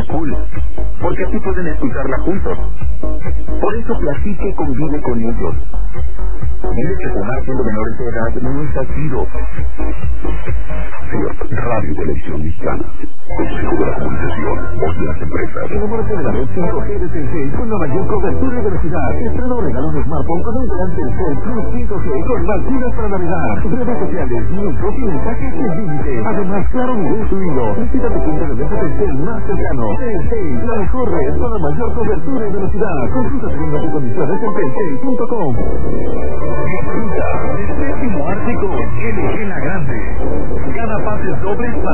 cool, porque así pueden escucharla juntos. Por eso platique y convive con ellos. Dile que fumar siendo menores de edad no está chido. Radio Televisión Mexicana, Consejo de la Comunicación, voz de las empresas. Enamórate de la red 5G de Telcel con la mayor cobertura y velocidad. Estrena o regala un smartphone con un gran Telcel Plus 5G con más gigas para navegar. Redes sociales, minutos y mensajes sin límite. Además, claro video incluido. Visita tu punto de venta Telcel más cercano. Telcel, la mejor red con la mayor cobertura y velocidad. Consulta tus condiciones en telcel.com. Disfruta del séptimo arte con LG La Grande. Cada pase doble